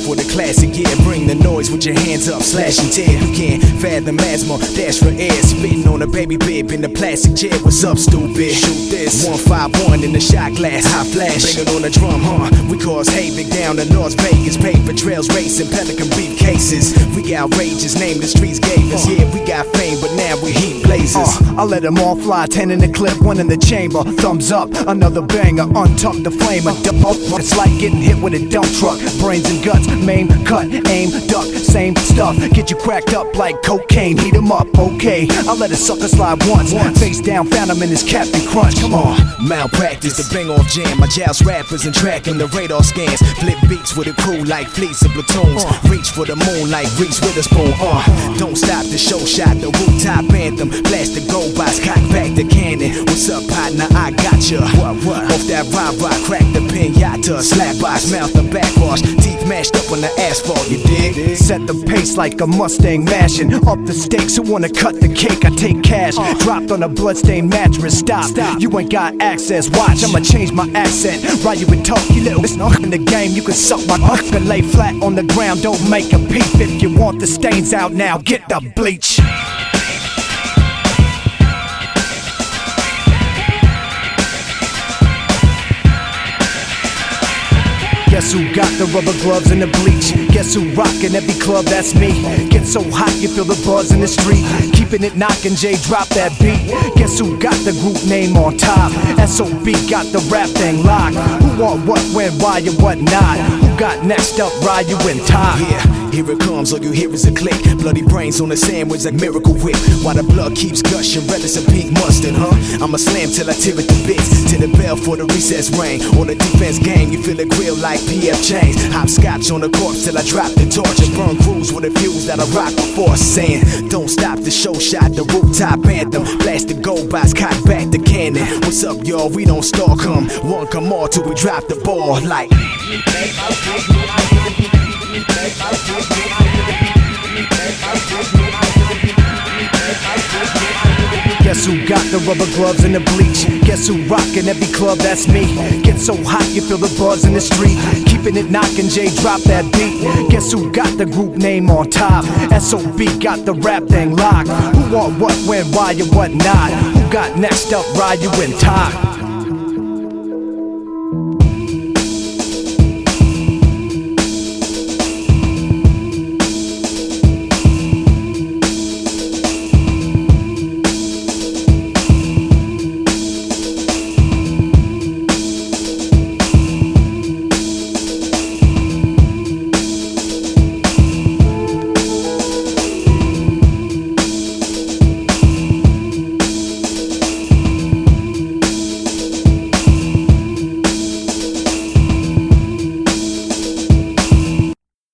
for the classic, yeah. Bring the noise with your hands up, slash and tear. You can't fathom asthma, dash for air. Spitting on a baby bib in the plastic chair. What's up, stupid? Shoot this 151 in the shot glass, high flash. Banging on the drum, huh? We cause havoc down in Las Vegas. Paper trails racing, Pelican briefcases. We outrageous, name the streets gave us. Yeah, we got fame, but now we heat blazers. I let them all fly, 10 in the clip, 1 in the chamber. Thumbs up, another banger, untuck the flame. It's like getting hit with a dump truck. Brains and guts, maim, cut, aim, duck, same stuff. Get you cracked up like cocaine, heat 'em up, okay. I let a sucker slide once. Face down, found him in his Captain Crunch. Come on. Malpractice, the bang off jam. My joust rappers and tracking the radar scans. Flip beats with a crew like fleets of platoons. Reach for the moon like Reese Witherspoon. Don't stop the show shot, the rooftop anthem. Blast the gold box, cock back the cannon. What's up, partner? I got ya. What? Off that rah-rah, crack the pinata. Slap box, mouth the backwash. Teeth mashed up on the asphalt, you dig? Set the pace like a Mustang mashing. Up the stakes, who wanna cut the cake? I take cash. Dropped on a bloodstained mattress. Stop. You ain't got access. Watch, I'ma change my accent. Ride you and talk, you little in the game. You can suck my and lay flat on the ground. Don't make a peep. If you want the stains out now, get the bleach. Guess who got the rubber gloves and the bleach? Guess who rockin' every club? That's me. Get so hot you feel the buzz in the street. Keeping it knockin', Jay drop that beat. Guess who got the group name on top? SOB got the rap thing locked. Who want what, when, why, and what not? Who got next up, Ryu and Top? Yeah, here it comes, all you hear is a click. Bloody brains on the sandwich like Miracle Whip. While the blood keeps gushing, relish and pink mustard, huh? I'ma slam till I tear it to bits. To the bell for the recess ring. On the defense game, you feel the grill like PF Chang's. Hopscotch on the corpse till I drop the torch and burn crews with a fuse that I rock before. Saying, don't stop the show shot, the rooftop anthem. Blast the gold box, cock back the cannon. What's up, y'all? We don't stall, come one, come all till we drop the ball. Like guess who got the rubber gloves and the bleach? Guess who rockin' every club? That's me. Get so hot you feel the buzz in the street. Keeping it knockin', Jay drop that beat. Guess who got the group name on top? SOB got the rap thing locked. Who want what, when, why, and what not? Who got next up, Ryu and Top?